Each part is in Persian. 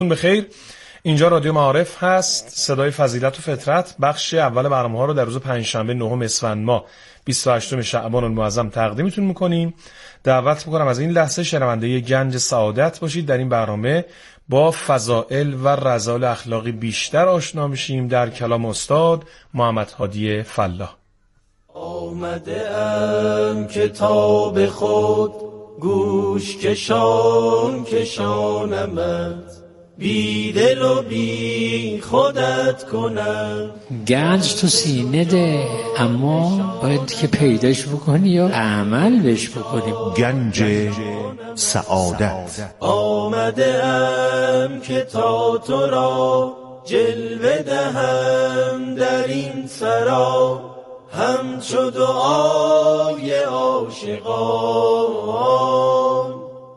بخیر. اینجا رادیو معارف هست، صدای فضیلت و فطرت. بخش اول برنامه‌ها رو در روز پنجشنبه 9 اسفند ماه 28 شعبان المعظم تقدیمتون می‌کنیم. دعوت می‌کنم از این لحظه شنونده گنج سعادت باشید. در این برنامه با فضائل و رذائل اخلاقی بیشتر آشنا میشیم در کلام استاد محمد هادی فلاح. آمده ام کتاب خود گوش کشانمت، بی دل و بی خودت کنم. گنج تو سینه ده، اما باید که پیداش بکنی و عمل بش بکنی. گنج سعادت. آمده ام که تا تو را جلوه دهم در این سرا، همچو دعای عاشقان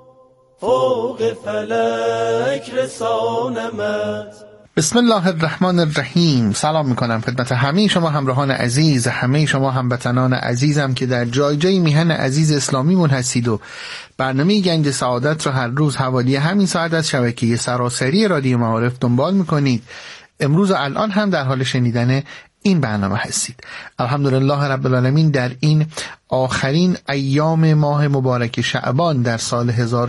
فوق فلک رسانمت. بسم الله الرحمن الرحیم. سلام میکنم خدمت همه شما همراهان عزیز، همه شما هموطنان عزیزم که در جای جای میهن عزیز اسلامیمون هستید و برنامه گنج سعادت رو هر روز حوالی همین ساعت از شبکه سراسری رادیو معارف دنبال میکنید. امروز و الان هم در حال شنیدن این برنامه هستید. الحمدلله رب العالمین در این آخرین ایام ماه مبارک شعبان در سال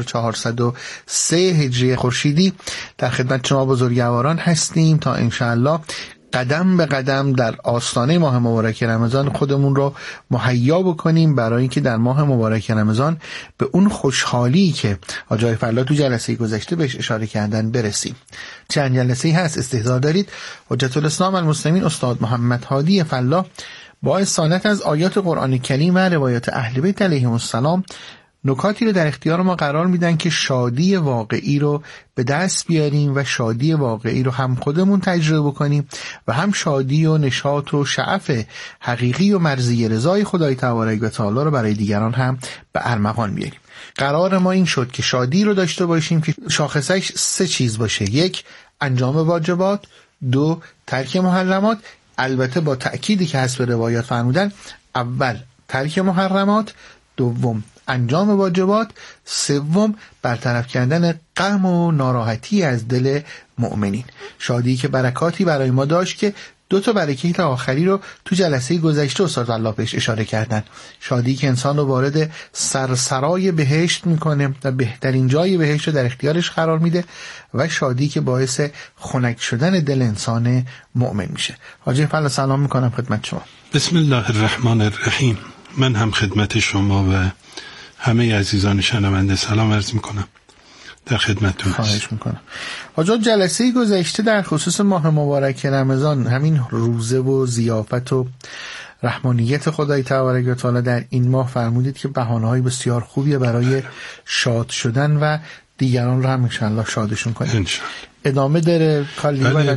1403 هجری خورشیدی در خدمت شما بزرگواران هستیم تا انشاءالله قدم به قدم در آستانه ماه مبارک رمضان خودمون رو مهیا بکنیم برای اینکه در ماه مبارک رمضان به اون خوشحالی که آقای فلاح تو جلسه گذشته بهش اشاره کردن برسیم. چند جلسه هست استحضار دارید حجت الاسلام المسلمین استاد محمد هادی فلاح با استفاده از آیات قرآن کریم و روایات اهل بیت علیهم السلام نکاتی رو در اختیار ما قرار میدن که شادی واقعی رو به دست بیاریم و شادی واقعی رو هم خودمون تجربه بکنیم و هم شادی و نشاط و شعف حقیقی و مرضی رضای خدای تبارک و تعالی رو برای دیگران هم به ارمغان بیاریم. قرار ما این شد که شادی رو داشته باشیم که شاخصش 3 چیز باشه: 1 انجام واجبات، 2 ترک محرمات، البته با تأکیدی که حسب روایات فرمودن اول ترک محرمات، دوم انجام واجبات، سوم برطرف کردن غم و ناراحتی از دل مؤمنین. شادی که برکاتی برای ما داشت که 2 تا برکت آخری رو تو جلسه گذشته استاد الله بهش اشاره کردن. شادی که انسان رو وارد سرسرای بهشت میکنه و بهترین جای بهشت رو در اختیارش قرار میده و شادی که باعث خنک شدن دل انسان مؤمن میشه. حاجی فلاح سلام میکنم خدمت شما. بسم الله الرحمن الرحیم. من هم خدمت شما و همه عزیزان شنونده سلام عرض میکنم. در خدمتتون خواهش میکنم. حاجی جلسه گذشته در خصوص ماه مبارک رمضان همین روزه و ضیافت و رحمانیت خدای تبارک و تعالی در این ماه فرمودید که بهانه‌های بسیار خوبیه برای شاد شدن و دیگران رو هم انشالله شادشون کنیم. ادامه داره کالی بله.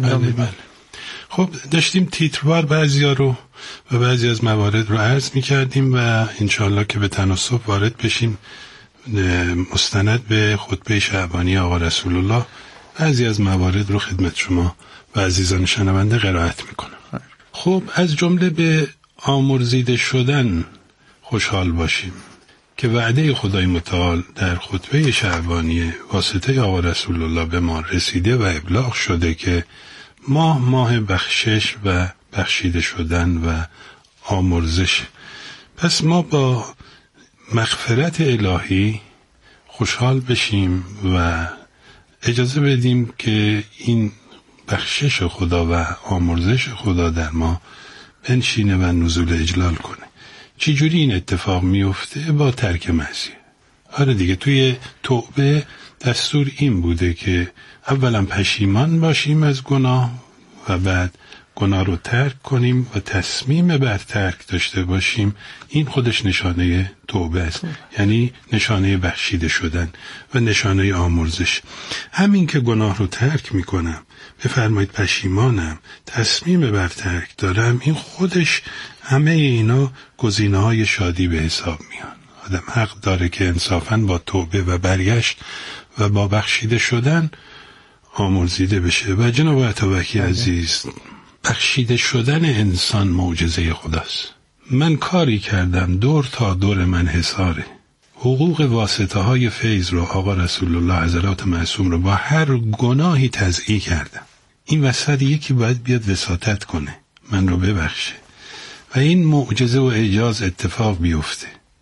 خب داشتیم تیتروار بعضیا رو و بعضی از موارد رو عرض می‌کردیم و انشالله که به تناسب وارد بشیم مستند به خطبه شعبانی آقا رسول الله بعضی از موارد رو خدمت شما و عزیزان شنونده قرائت میکنم. خب از جمله به آمرزیده شدن خوشحال باشیم که وعده خدای متعال در خطبه شعبانی واسطه آقا رسول الله به ما رسیده و ابلاغ شده که ماه بخشش و بخشیده شدن و آمرزش. پس ما با مغفرت الهی خوشحال بشیم و اجازه بدیم که این بخشش خدا و آمرزش خدا در ما بنشینه و نزول اجلال کنه. چی جوری این اتفاق میفته؟ با ترک معصیت. آره دیگه، توی توبه دستور این بوده که اولا پشیمان باشیم از گناه و بعد گناه رو ترک کنیم و تصمیم بر ترک داشته باشیم. این خودش نشانه توبه است، یعنی نشانه بخشیده شدن و نشانه آمرزش. همین که گناه رو ترک میکنم، بفرمایید پشیمانم، تصمیم بر ترک دارم، این خودش همه اینا گزینه‌های شادی به حساب میان. آدم حق داره که انصافاً با توبه و برگشت و با بخشیده شدن آمرزیده بشه. و جناب عطابکی عزیز، بخشیده شدن انسان معجزه خداست. من کاری کردم دور تا دور من حصاره، حقوق واسطه های فیض رو آقا رسول الله حضرات معصوم رو با هر گناهی تضییع کردم. این وسط یکی باید بیاد وساطت کنه، من رو ببخشه و این معجزه و اعجاز اتفاق بیفته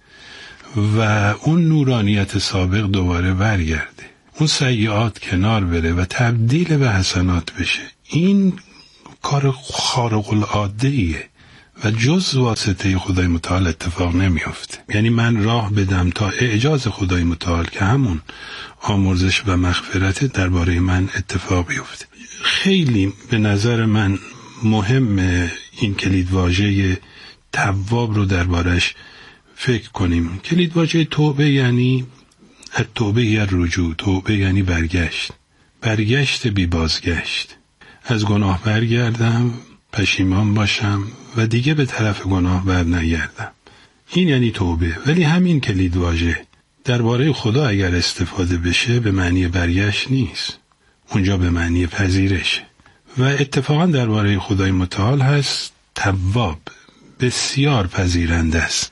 و اون نورانیت سابق دوباره برگرده، اون سیئات کنار بره و تبدیل به حسنات بشه. این کار خارق العاده ایه و جز واسطه خدای متعال اتفاق نمیفته. یعنی من راه بدم تا اعجاز خدای متعال که همون آمرزش و مغفرت درباره من اتفاق بیفته. خیلی به نظر من مهم این کلیدواژه تواب رو دربارش فکر کنیم. کلیدواژه توبه یعنی التوبه الرجوع، توبه یعنی برگشت، برگشت بی بازگشت. از گناه برگردم، پشیمان باشم و دیگه به طرف گناه بر نگردم. این یعنی توبه. ولی همین کلیدواژه درباره خدا اگر استفاده بشه به معنی برگشت نیست، اونجا به معنی پذیرشه. و اتفاقا درباره خدای متعال هست تواب، بسیار پذیرنده است،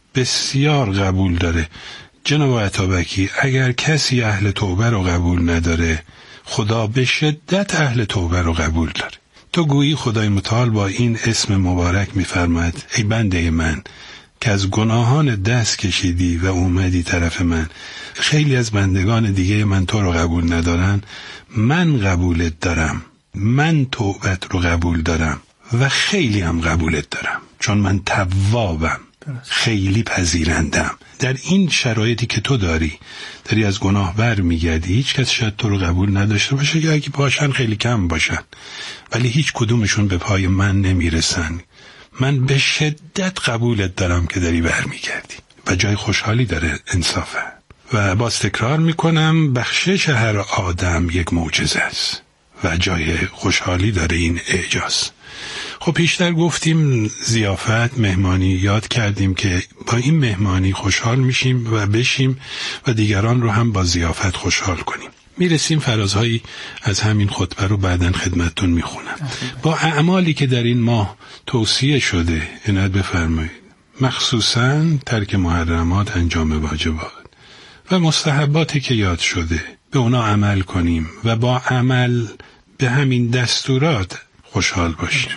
بسیار قبول داره. جناب عطابکی اگر کسی اهل توبه رو قبول نداره، خدا به شدت اهل توبه رو قبول داره. تو گویی خدای متعال با این اسم مبارک می‌فرماید ای بنده من که از گناهان دست کشیدی و اومدی طرف من. خیلی از بندگان دیگه من تو رو قبول ندارن، من قبولت دارم، من توبت رو قبول دارم و خیلی هم قبولت دارم، چون من توابم، خیلی پذیرندم. در این شرایطی که تو داری از گناه بر میگردی، هیچ کس شاید تو رو قبول نداشته باشه، یا اگه باشن خیلی کم باشن، ولی هیچ کدومشون به پای من نمیرسن. من به شدت قبولت دارم که داری بر میگردی و جای خوشحالی داره انصافه. و باز تکرار میکنم بخشش هر آدم یک معجزه است و جای خوشحالی داره این اعجاز. خب پیشتر گفتیم ضیافت، مهمانی، یاد کردیم که با این مهمانی خوشحال میشیم و بشیم و دیگران رو هم با ضیافت خوشحال کنیم. میرسیم فرازهایی از همین خطبه رو بعداً خدمتتون میخونم. با اعمالی که در این ماه توصیه شده عنایت بفرمایید، مخصوصاً ترک محرمات، انجام واجبات و مستحباتی که یاد شده، به اونا عمل کنیم و با عمل به همین دستورات خوشحال باشیم.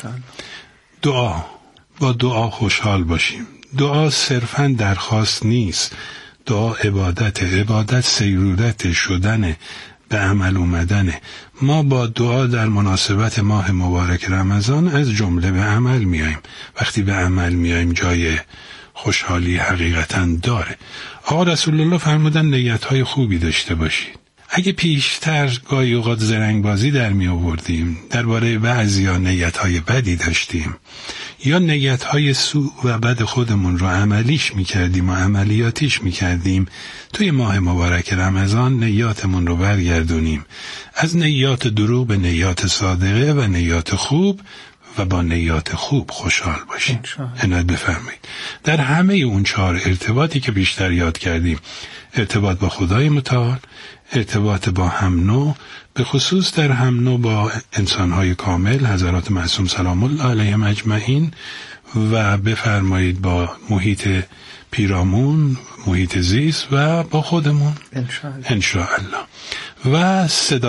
با دعا خوشحال باشیم. دعا صرفاً درخواست نیست، دعا عبادت سیرورت شدنه، به عمل اومدنه. ما با دعا در مناسبت ماه مبارک رمضان از جمله به عمل میایم. وقتی به عمل میایم جای خوشحالی حقیقتاً داره. آقا رسول الله فرمودن نیت‌های خوبی داشته باشید. اگه پیشتر گاهی اوقات زرنگبازی در می آوردیم، درباره بعضیا نیت‌های بدی داشتیم یا نیت‌های سوء و بد خودمون رو عملیش می‌کردیم و عملیاتیش می‌کردیم، توی ماه مبارک رمضان نیاتمون رو برگردونیم از نیات دروغ به نیات صادقه و نیات خوب و با نیات خوب خوشحال باشیم. عنایت بفرمایید. در همه اون 4 ارتباطی که بیشتر یاد کردیم، ارتباط با خدای متعال، ارتباط با هم نوع، به خصوص در هم نوع با انسانهای کامل حضرات معصوم سلام الله علیهم اجمعین و بفرمایید با محیط پیرامون، محیط زیست و با خودمون انشاءالله. و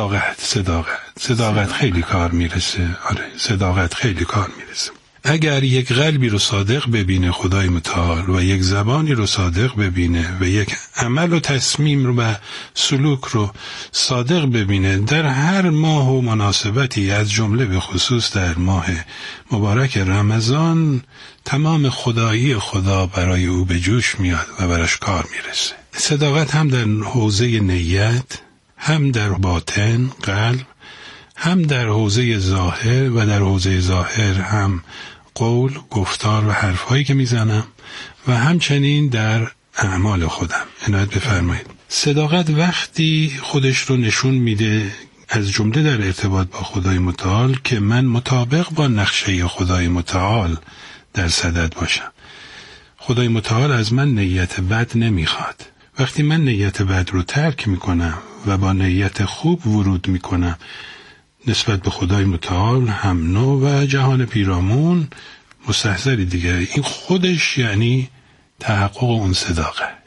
صداقت خیلی کار میرسه. صداقت خیلی کار میرسه. اگر یک قلبی رو صادق ببینه خدای متعال و یک زبانی رو صادق ببینه و یک عمل و تصمیم رو و سلوک رو صادق ببینه در هر ماه و مناسبتی، از جمله به خصوص در ماه مبارک رمضان، تمام خدایی خدا برای او به جوش میاد و براش کار میرسه. صداقت هم در حوزه نیت، هم در باطن قلب، هم در حوزه ظاهر و در حوزه ظاهر هم قول، گفتار و حرفایی که میزنم و همچنین در اعمال خودم. عنایت بفرمایید. صداقت وقتی خودش رو نشون میده از جمله در ارتباط با خدای متعال که من مطابق با نقشه خدای متعال در صدد باشم. خدای متعال از من نیت بد نمیخواد. وقتی من نیت بد رو ترک میکنم و با نیت خوب ورود میکنم نسبت به خدای متعال، هم نوع و جهان پیرامون، مستحضری دیگه، این خودش یعنی تحقق اون صداقت.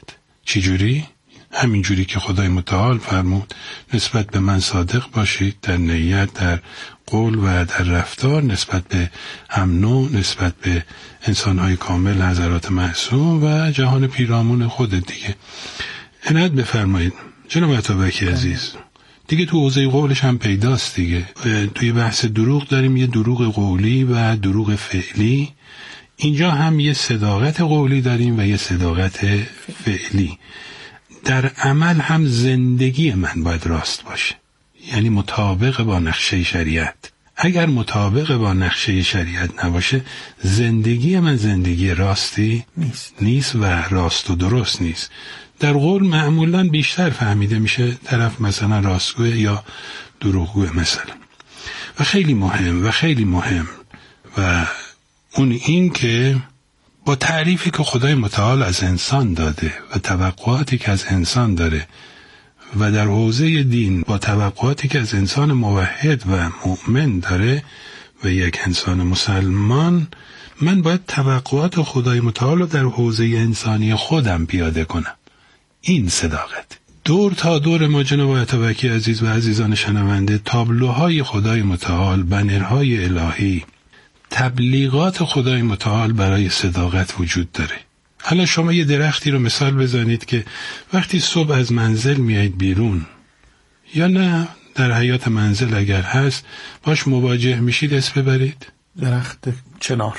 چجوری؟ همین جوری که خدای متعال فرمود نسبت به من صادق باشید در نیت، در قول و در رفتار، نسبت به هم نوع، نسبت به انسان‌های کامل، حضرات معصوم و جهان پیرامون خود دیگه. عنایت بفرمایید جناب عطابکی عزیز. دیگه تو حوزه قولش هم پیداست دیگه. توی بحث دروغ داریم یه دروغ قولی و دروغ فعلی. اینجا هم یه صداقت قولی داریم و یه صداقت فعلی. در عمل هم زندگی من باید راست باشه، یعنی مطابق با نقشه شریعت. اگر مطابق با نقشه شریعت نباشه زندگی من زندگی راستی نیست و راست و درست نیست. در قول معمولاً بیشتر فهمیده میشه طرف مثلا راستگوه یا دروغگوه مثلا. و خیلی مهم و اون این که با تعریفی که خدای متعال از انسان داده و توقعاتی که از انسان داره و در حوزه دین با توقعاتی که از انسان موحد و مؤمن داره و یک انسان مسلمان، من باید توقعات خدای متعال رو در حوزه انسانی خودم پیاده کنم. این صداقت. دور تا دور ما جناب عطابکی عزیز و عزیزان شنونده تابلوهای خدای متعال، بنرهای الهی، تبلیغات خدای متعال برای صداقت وجود داره. حالا شما یه درختی رو مثال بزنید که وقتی صبح از منزل میایید بیرون یا نه در حیات منزل اگر هست باش مواجه میشید، اسم ببرید درخت چنار.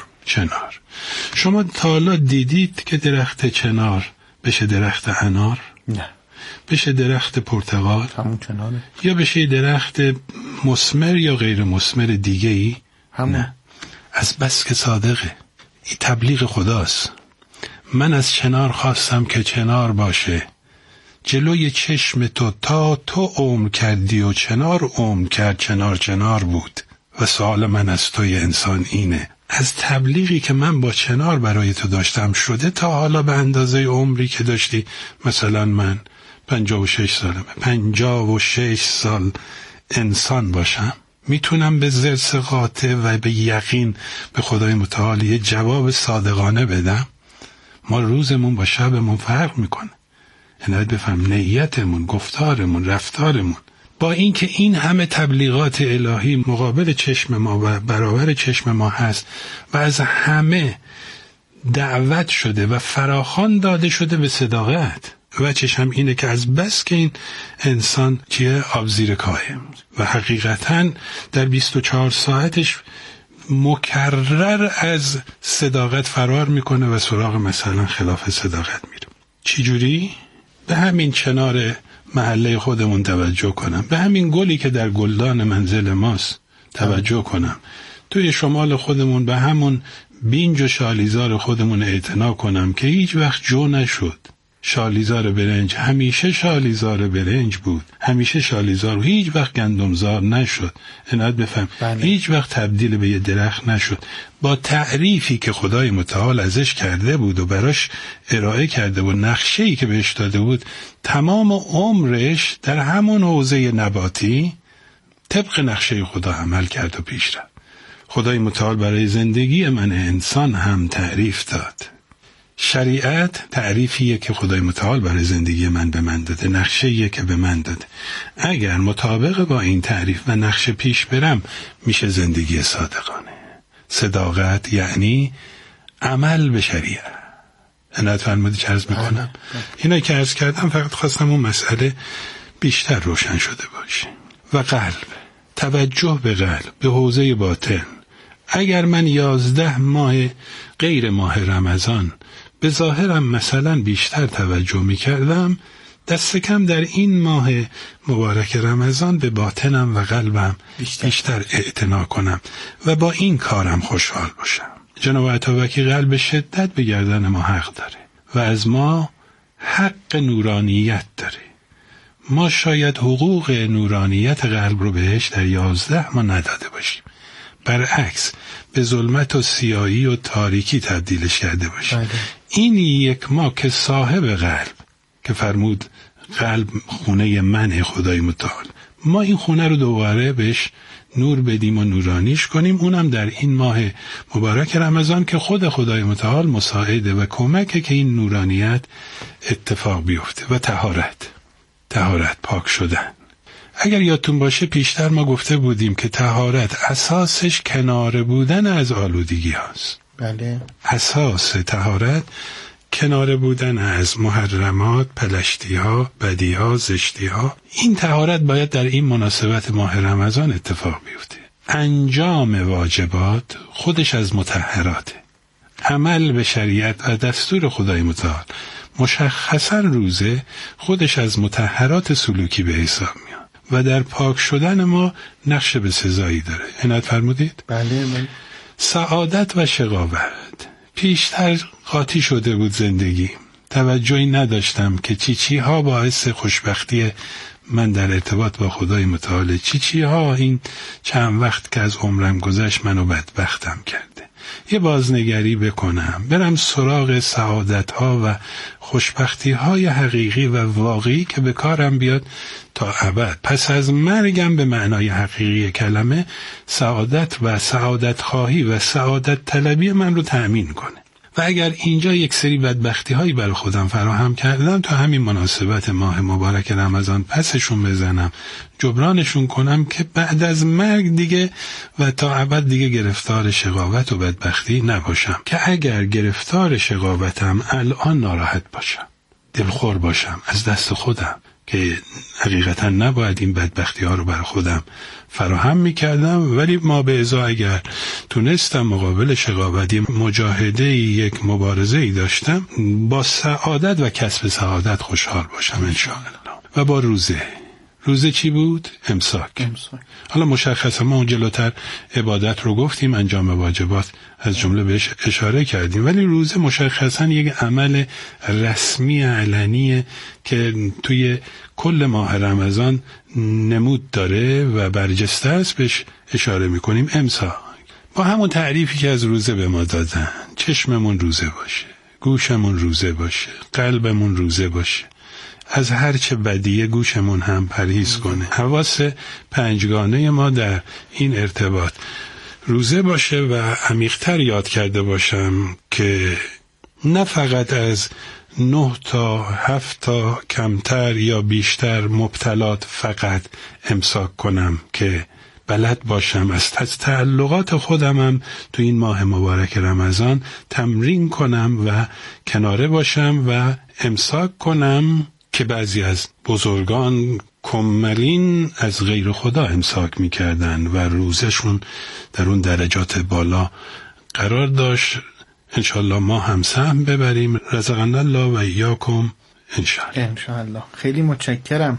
شما تا حالا دیدید که درخت چنار بشه درخت انار؟ نه. بشه درخت پرتقال؟ همون چناره. یا بشه درخت مثمر یا غیر مثمر دیگه ای؟ نه. از بس که صادقه. این تبلیغ خداست. من از چنار خواستم که چنار باشه جلوی چشم تو تا تو عمر کردی و چنار عمر کرد، چنار بود. و سوال من از توی انسان اینه، از تبلیغی که من با چنار برای تو داشتم شده تا حالا به اندازه عمری که داشتی؟ مثلا من 56 سالمه، 56 سال انسان باشم، میتونم به زرس قاطع و به یقین به خدای متعال یه جواب صادقانه بدم؟ ما روزمون با شبمون فرق میکنه. عنایت بفهم نیتمون، گفتارمون، رفتارمون. با اینکه این همه تبلیغات الهی مقابل چشم ما و برابر چشم ما هست و از همه دعوت شده و فراخوان داده شده به صداقت، و چشم اینه که از بس که این انسان چیه؟ آب زیر کاهه و حقیقتاً در 24 ساعتش مکرر از صداقت فرار میکنه و سراغ مثلا خلاف صداقت میره. چی جوری؟ به همین چنار محله خودمون توجه کنم، به همین گلی که در گلدان منزل ماست توجه کنم، توی شمال خودمون به همون بینج و شالیزار خودمون اعتنا کنم که هیچ وقت جو نشد. شالیزار برنج همیشه شالیزار برنج بود، همیشه شالیزار، هیچ وقت گندمزار نشد. عنایت بفهم هیچ وقت تبدیل به یه درخت نشد. با تعریفی که خدای متعال ازش کرده بود و براش ارائه کرده بود، نقشه‌ای که بهش داده بود، تمام عمرش در همون حوزه نباتی طبق نقشه خدا عمل کرد و پیش رفت. خدای متعال برای زندگی من انسان هم تعریف داد. شریعت تعریفیه که خدای متعال برای زندگی من به من داده، نقشه‌ایه که به من داده. اگر مطابق با این تعریف و نقشه پیش برم میشه زندگی صادقانه. صداقت یعنی عمل به شریعت. عنایت فرمودید چه عرض میکنم؟ اینا که عرض کردم فقط خواستم اون مسئله بیشتر روشن شده باشه. و قلب، توجه به قلب، به حوزه باطن. اگر من 11 ماه غیر ماه رمضان به ظاهرم مثلا بیشتر توجه می کردم، دست کم در این ماه مبارک رمضان به باطنم و قلبم بیشتر اعتنا کنم و با این کارم خوشحال باشم. جناب عطابکی قلب شدت به گردن ما حق داره و از ما حق نورانیت داره. ما شاید حقوق نورانیت قلب رو بهش در 11 ما نداده باشیم، برعکس به ظلمت و سیاهی و تاریکی تبدیلش کرده باشیم. این یک ما که صاحب قلب، که فرمود قلب خونه منه خدای متعال، ما این خونه رو دوباره بهش نور بدیم و نورانیش کنیم، اونم در این ماه مبارک رمضان که خود خدای متعال مساعده و کمکه که این نورانیت اتفاق بیفته. و طهارت پاک شدن. اگر یادتون باشه پیشتر ما گفته بودیم که طهارت اساسش کناره بودن از آلودگی هاست. بله. اساس طهارت کناره بودن از محرمات، پلشتی ها، بدی ها، زشتی ها. این طهارت باید در این مناسبت ماه رمضان اتفاق بیفته. انجام واجبات خودش از مطهراته. عمل به شریعت و دستور خدای متعال، مشخصا روزه، خودش از مطهرات سلوکی به حساب میاد و در پاک شدن ما نقش به سزایی داره. عنایت فرمودید؟ بله. سعادت و شقاوت پیشتر قاطی شده بود زندگی. توجهی نداشتم که چی ها باعث خوشبختی من در ارتباط با خدای متعال، چی ها این چند وقت که از عمرم گذشت منو بدبختم کرده. یه بازنگری بکنم، برم سراغ سعادت ها و خوشبختی های حقیقی و واقعی که به کارم بیاد تا ابد. پس از مرگم به معنای حقیقی کلمه سعادت و سعادت خواهی و سعادت طلبی من رو تأمین کنه. و اگر اینجا یک سری بدبختی هایی برای خودم فراهم کردم، تا همین مناسبت ماه مبارک رمضان پسشون بزنم، جبرانشون کنم که بعد از مرگ دیگه و تا ابد دیگه گرفتار شقاوت و بدبختی نباشم. که اگر گرفتار شقاوتم الان ناراحت باشم، دلخور باشم از دست خودم که حقیقتا نباید این بدبختی ها رو برای خودم فراهم میکردم، ولی ما به ازا اگر تونستم مقابل شقاوتی مجاهده یک مبارزه ای داشتم، با سعادت و کسب سعادت خوشحال باشم انشاءالله. و با روزه چی بود؟ امساک. حالا مشخصا ما اون جلوتر عبادت رو گفتیم، انجام واجبات از جمله بهش اشاره کردیم، ولی روزه مشخصا یک عمل رسمی علنیه که توی کل ماه رمضان نمود داره و برجسته است. بهش اشاره میکنیم امساک، با همون تعریفی که از روزه به ما دادن. چشممون روزه باشه، گوشمون روزه باشه، قلبمون روزه باشه، از هرچه بدیه گوشمون هم پرهیز کنه. حواس پنجگانه ما در این ارتباط روزه باشه و عمیق‌تر یاد کرده باشم که نه فقط از 9 تا 7 تا کمتر یا بیشتر مبتلات فقط امساک کنم، که بلد باشم از تعلقات خودمم تو این ماه مبارک رمضان تمرین کنم و کناره باشم و امساک کنم که بعضی از بزرگان کمالین از غیر خدا امساک میکردن و روزشون در اون درجات بالا قرار داشت. انشالله ما هم سهم ببریم. رزقنا الله و ایاکم انشالله. خیلی متشکرم.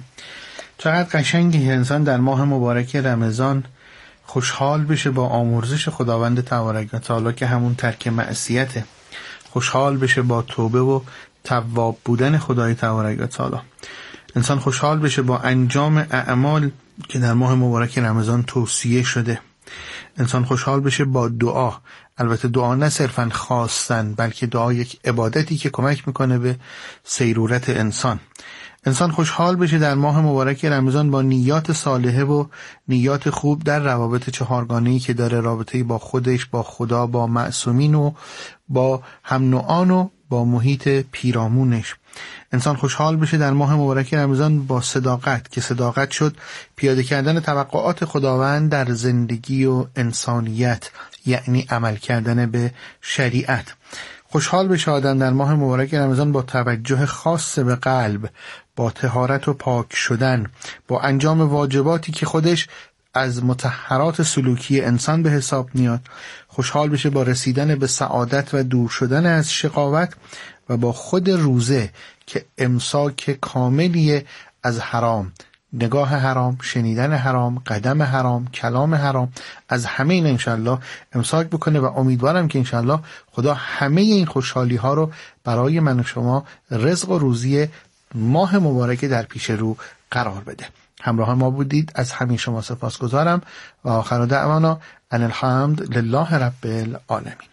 چقدر قشنگی انسان در ماه مبارک رمضان خوشحال بشه با آمرزش خداوند تبارک و تعالی که همون ترک معصیته، خوشحال بشه با توبه و تواب بودن خدای تبارک و تعالی، انسان خوشحال بشه با انجام اعمال که در ماه مبارک رمضان توصیه شده، انسان خوشحال بشه با دعا. البته دعا نه صرفاً خواستن، بلکه دعا یک عبادتی که کمک میکنه به سیرورت انسان. انسان خوشحال بشه در ماه مبارک رمضان با نیات صالحه و نیات خوب در روابط چهارگانه‌ای که داره، رابطه‌ای با خودش، با خدا، با معصومین و با هم نوعان و با محیط پیرامونش. انسان خوشحال بشه در ماه مبارک رمضان با صداقت، که صداقت شد پیاده کردن توقعات خداوند در زندگی و انسانیت، یعنی عمل کردن به شریعت. خوشحال بشه آدم در ماه مبارک رمضان با توجه خاص به قلب، با طهارت و پاک شدن، با انجام واجباتی که خودش از مطهرات سلوکی انسان به حساب میاد. خوشحال بشه با رسیدن به سعادت و دور شدن از شقاوت و با خود روزه که امساک کاملیه از حرام، نگاه حرام، شنیدن حرام، قدم حرام، کلام حرام، از همه این انشالله امساک بکنه. و امیدوارم که انشالله خدا همه این خوشحالی ها رو برای من و شما رزق و روزی ماه مبارک در پیش رو قرار بده. همراه ما بودید، از همین شما سپاسگزارم و آخر دعوانا ان الحمد لله رب العالمین.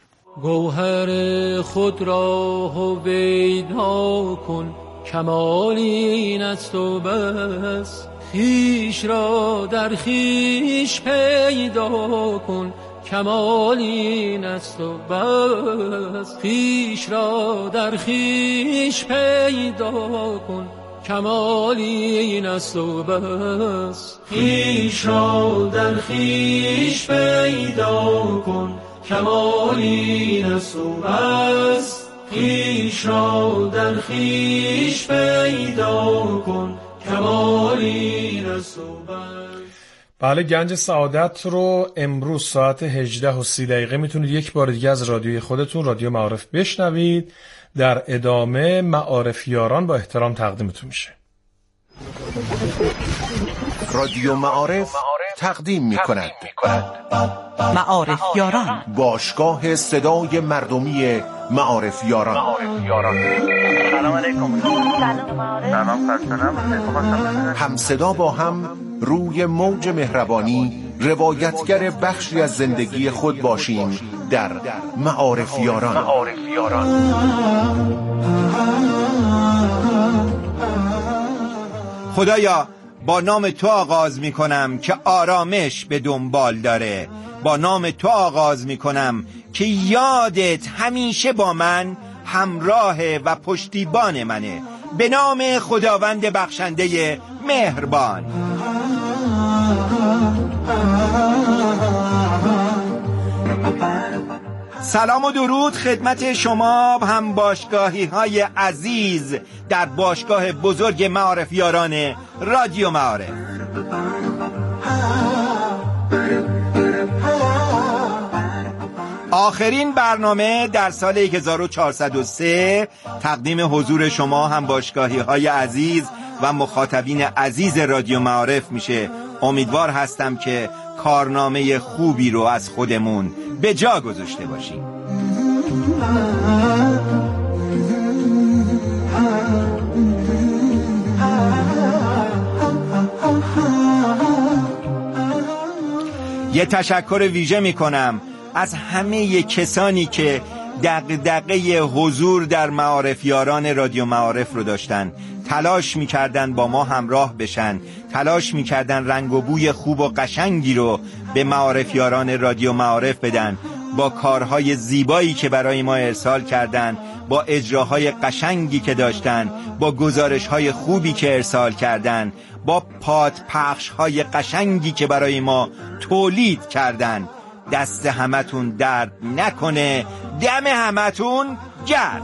گوهر خود را هویدا کن، کمال این است و بس، خویش را در خویش پیدا کن کمال این است و بس. خویش را در خویش پیدا کن کمال این است و بس. خویش را در خویش پیدا کن کمال این است و بس. خویش را در خویش پیدا کن کمال این است و بس. بله، گنج سعادت رو امروز ساعت 18:30 میتونید یک بار دیگه از رادیوی خودتون، رادیو معارف، بشنوید. در ادامه معارف یاران با احترام تقدیمتون میشه. رادیو معارف تقدیم میکند معارف یاران، باشگاه صدای مردمی معارف یاران. سلام علیکم. هم صدا با هم روی موج مهربانی روایتگر بخشی از زندگی خود باشیم در معارف یاران. خدایا با نام تو آغاز می کنم که آرامش به دنبال داره. با نام تو آغاز می کنم که یادت همیشه با من همراه و پشتیبان منه. به نام خداوند بخشنده مهربان. سلام و درود خدمت شما هم باشگاهی های عزیز در باشگاه بزرگ معارف یاران رادیو معارف. آخرین برنامه در سال 1403 تقدیم حضور شما هم باشگاهی های عزیز و مخاطبین عزیز رادیو معارف میشه. امیدوار هستم که کارنامه خوبی رو از خودمون به جا گذاشته باشیم. یه تشکر ویژه میکنم از همه کسانی که دغدغه حضور در معارف یاران رادیو معارف رو داشتن، تلاش میکردن با ما همراه بشن، تلاش میکردن رنگ و بوی خوب و قشنگی رو به معارف یاران رادیو معارف بدن، با کارهای زیبایی که برای ما ارسال کردن، با اجراهای قشنگی که داشتن، با گزارشهای خوبی که ارسال کردن، با پادپخشهای قشنگی که برای ما تولید کردن. دست همتون درد نکنه، دم همتون گرم.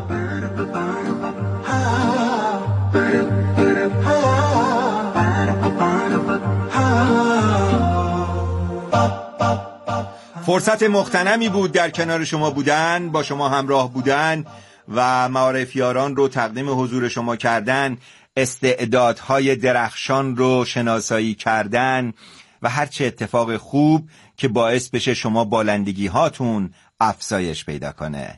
فرصت مغتنمی بود در کنار شما بودن، با شما همراه بودن و معارف یاران رو تقدیم حضور شما کردن، استعدادهای درخشان رو شناسایی کردن و هرچه اتفاق خوب که باعث بشه شما بالندگی هاتون افزایش پیدا کنه.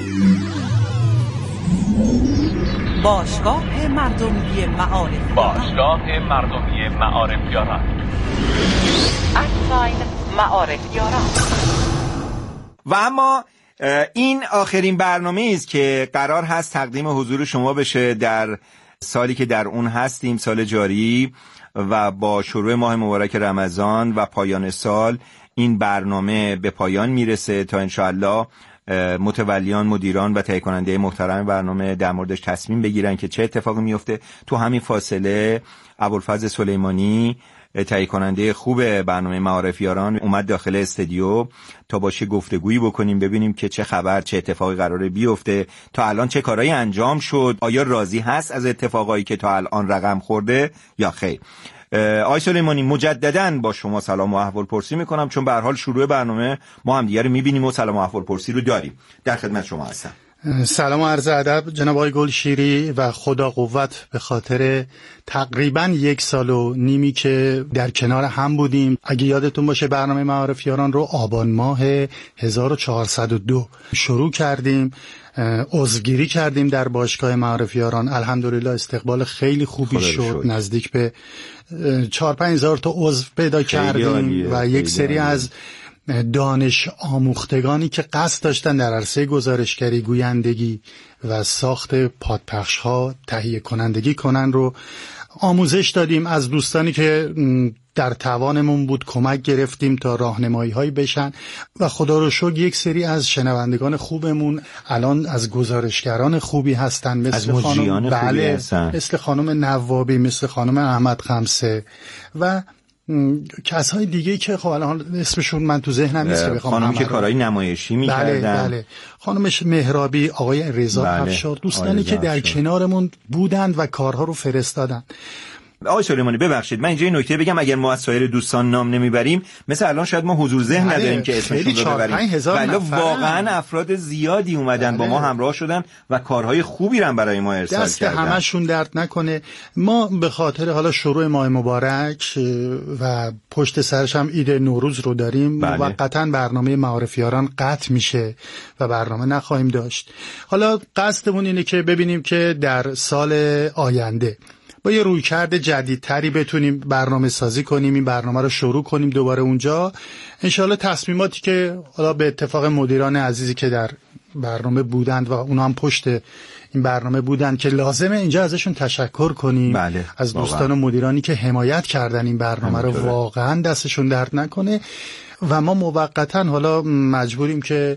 باشگاه مردمی معارف، باشگاه مردمی معارف یاران، ادساین معارف یاران. و اما این آخرین برنامه است که قرار هست تقدیم حضور شما بشه در سالی که در اون هستیم، سال جاری، و با شروع ماه مبارک رمضان و پایان سال این برنامه به پایان میرسه تا انشاءالله متولیان، مدیران و تهیه کننده محترم برنامه در موردش تصمیم بگیرن که چه اتفاقی میفته. تو همین فاصله ابوالفضل سلیمانی، تهیه کننده خوب برنامه معارف یاران، اومد داخل استودیو تا باشه گفتگویی بکنیم، ببینیم که چه خبر، چه اتفاقی قراره بیفته، تا الان چه کارهایی انجام شد، آیا راضی هست از اتفاقایی که تا الان رقم خورده یا خیر. آقای سلیمانی، مجدداً با شما سلام و احوال پرسی میکنم، چون به هر حال شروع برنامه ما هم دیگه رو میبینیم و سلام و احوال پرسی رو داریم. در خدمت شما هستم. سلام و عرض ادب جناب آقای گلشیری و خدا قوت به خاطر تقریباً 1.5 سال که در کنار هم بودیم. اگه یادتون باشه برنامه معارف یاران رو آبان ماه 1402 شروع کردیم، عضوگیری کردیم در باشگاه معارف یاران. الحمدلله استقبال خیلی خوبی شد، نزدیک به 4-5 هزار تا عضو پیدا کردیم و یک سری از دانش آموختگانی که قصد داشتن در عرصه گزارشگری، گویندگی و ساخت پادپخش ها تهیه کنندگی کنن رو آموزش دادیم، از دوستانی که در توانمون بود کمک گرفتیم تا راهنمایی هایی بشن و خدا رو شکر یک سری از شنوندگان خوبمون الان از گزارشگران خوبی هستن، مثل خانم مثل خانم نوابی، مثل خانم احمد خمسه و کسای دیگه که خب الان اسمشون من تو ذهنم نیست که بخوام، خانم که کارهای نمایشی می‌کردن، بله خانم مهرابی، آقای رضا افشار، دوستانی که در کنارمون بودند و کارها رو فرستادن. آقای سلیمانی ببخشید من اینجا این نکته بگم، اگر ما از سایر دوستان نام نمیبریم مثل الان شاید ما حضور ذهن نداریم که اسمشون رو ببریم، ولی واقعا افراد زیادی اومدن با ما همراه شدن و کارهای خوبی رو برای ما ارسال دست کردن. همشون درد نکنه. ما به خاطر حالا شروع ماه مبارک و پشت سرش هم عید نوروز رو داریم، موقتا برنامه معارفیاران قطع میشه و برنامه نخواهیم داشت. حالا قصدمون اینه که ببینیم که در سال آینده با یه رویکرد جدیدتری بتونیم برنامه سازی کنیم، این برنامه رو شروع کنیم دوباره اونجا. انشالله تصمیماتی که حالا به اتفاق مدیران عزیزی که در برنامه بودند و اونا هم پشت این برنامه بودند که لازمه اینجا ازشون تشکر کنیم، از دوستان و مدیرانی که حمایت کردن این برنامه رو، واقعا دستشون درد نکنه. و ما موقتا حالا مجبوریم که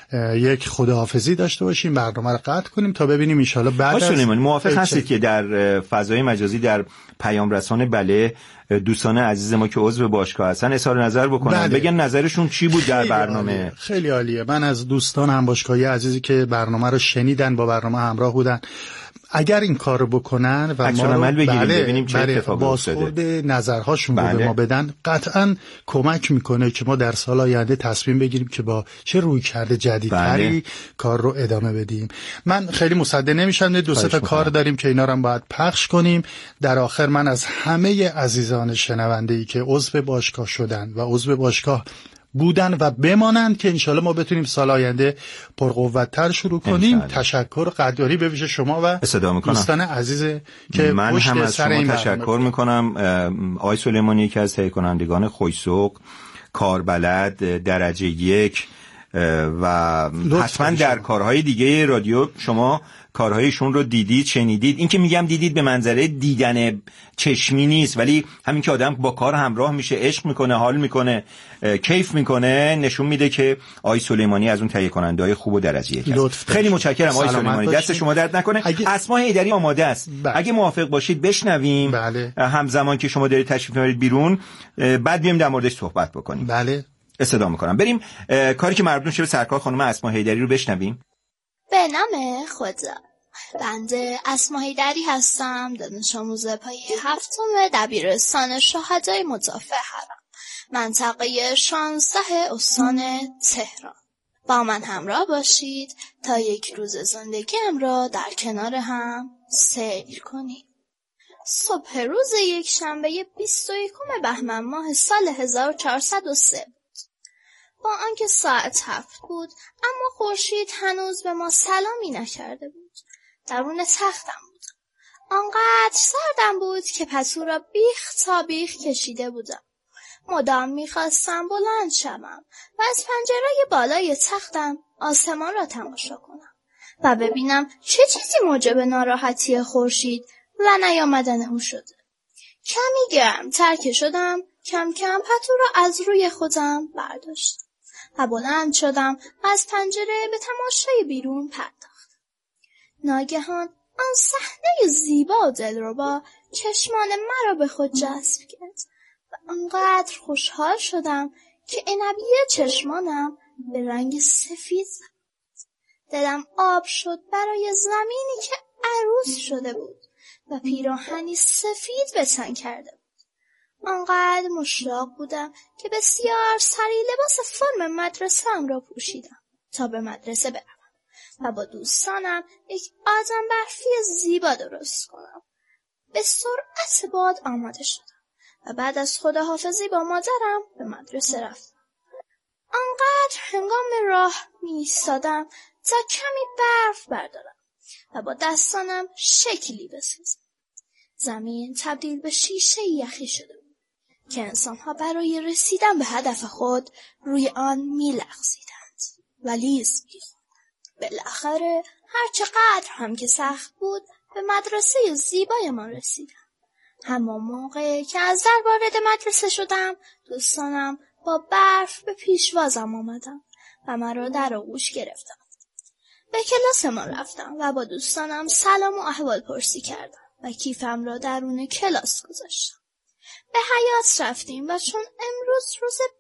یک خداحافظی داشته باشیم، برنامه رو قطع کنیم تا ببینیم ان شاءالله بعد از موافق هستید که در فضای مجازی در پیام رسان بله دوستان عزیز ما که عضو باشگاه هستن اظهار نظر بکنن، بگن نظرشون چی بود در برنامه. خیلی عالیه. من از دوستان همباشگاهی عزیزی که برنامه رو شنیدن، با برنامه همراه بودن، اگر این کار رو بکنن و ما رو ببینیم چه اتفاقی افتاده، نظرهاشون رو به ما بدن، قطعا کمک میکنه که ما در سال آینده تصمیم بگیریم که با چه رویکرد جدیدتری کار رو ادامه بدیم. من خیلی مصدق نمیشم، دو سه تا کار داریم که اینا رو هم باید پخش کنیم. در آخر من از همه عزیزان شنونده‌ای که عضو باشگاه شدن و عضو باشگاه بودن و بمانند که انشالله ما بتونیم سال آینده پرقوت‌تر شروع کنیم. تشکر قدری به ویژه شما و دوستان عزیز که من هم از شما تشکر میکنم. آقای سلیمانی که از تهیه کنندگان خوش‌ذوق، کاربلد، درجه 1 و حتما در کارهای دیگه رادیو شما کارهایشون رو دیدید، شنیدید. این که میگم دیدید به منظره دیدن چشمی نیست، ولی همین که آدم با کار همراه میشه، عشق میکنه، حال میکنه، کیف میکنه، نشون میده که آقای سلیمانی از اون تهیه کننده‌های خوب و درجه 1 است. خیلی متشکرم آقای سلیمانی، دست شما درد نکنه. اسما حیدری آماده است. اگه موافق باشید بشنویم همزمان که شما دارید تشریف میارید بیرون، بعد بیایم در موردش صحبت بکنیم. بله استفاده میکنم. بریم کاری که مربوط میشه به سرکار خانم اسما حیدری رو بشنویم. به نام خدا. بنده اسما حیدری هستم، دانش آموز پایه 7 دبیرستان شهدای مضاف حرم، منطقه 16 استان تهران. با من همراه باشید تا یک روز زندگیم را در کنار هم سیر کنیم. صبح روز یک شنبه 21 بهمن ماه سال 1403 با آنکه ساعت 7 بود، اما خورشید هنوز به ما سلامی نکرده بود. درون تختم بود. آنقدر سردم بود که پتو را بیخ تا بیخ کشیده بودم. مدام میخواستم بلند شوم و از پنجره بالای تختم آسمان را تماشا کنم و ببینم چه چیزی موجب ناراحتی خورشید و نیامدن او شده. کمی گرم‌تر که شدم، کم کم پتو را از روی خودم برداشتم و بلند شدم و از پنجره به تماشای بیرون پرداختم. ناگهان آن صحنه زیبا و دلربا چشمان مرا به خود جذب کرد و آنقدر خوشحال شدم که عنبیه چشمانم به رنگ سفید زد. دلم آب شد برای زمینی که عروس شده بود و پیراهنی سفید به تن کرده بود. آنقدر مشتاق بودم که بسیار سریع لباس فرم مدرسه‌ام را پوشیدم تا به مدرسه بروم و با دوستانم یک آدم برفی زیبا درست کنم. به سرعت باد آماده شدم و بعد از خداحافظی با مادرم به مدرسه رفتم. آنقدر هنگام راه می‌ایستادم تا کمی برف بردارم و با دستانم شکلی بسازم. زمین تبدیل به شیشه یخی شده بود که انسان‌ها برای رسیدن به هدف خود روی آن می‌لغزیدند و لیز می‌خوردند. بالاخره هر چقدر هم که سخت بود به مدرسه زیبای ما رسیدم همان موقع که از در وارد مدرسه شدم دوستانم با برف به پیشوازم آمدم و مرا در آغوش گرفتم. به کلاسمان رفتم و با دوستانم سلام و احوال پرسی کردم و کیفم را درون کلاس گذاشتم. به حیاط رفتیم و چون امروز روز